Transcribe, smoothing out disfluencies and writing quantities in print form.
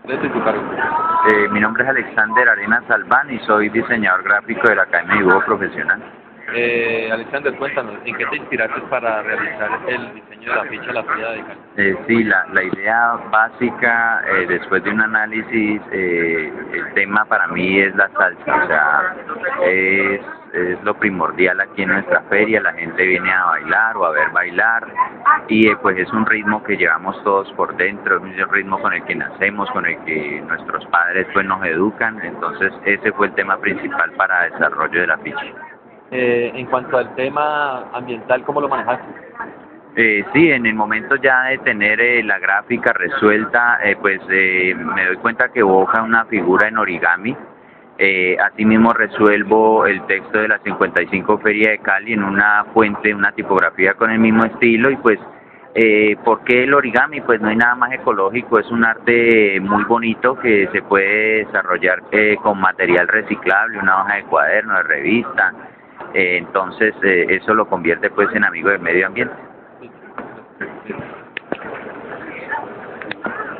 Desde tu cargo. Mi nombre es Alexander Arenas Albán y soy diseñador gráfico de la Academia de Dibujo Profesional. Alexander, cuéntanos, ¿en qué te inspiraste para realizar el diseño de la ficha de la Feria de Cali? Sí, la idea básica, después de un análisis, el tema para mí es la salsa, o sea, es lo primordial aquí en nuestra feria. La gente viene a bailar o a ver bailar y pues es un ritmo que llevamos todos por dentro, es un ritmo con el que nacemos, con el que nuestros padres pues nos educan. Entonces ese fue el tema principal para el desarrollo de la ficha. En cuanto al tema ambiental, ¿cómo lo manejaste? Sí, en el momento ya de tener la gráfica resuelta, me doy cuenta que evoca una figura en origami. Asimismo resuelvo el texto de la 55 Feria de Cali en una fuente, una tipografía con el mismo estilo y pues, ¿por qué el origami? Pues no hay nada más ecológico, es un arte muy bonito que se puede desarrollar con material reciclable, una hoja de cuaderno, de revista. Entonces eso lo convierte pues en amigo del medio ambiente.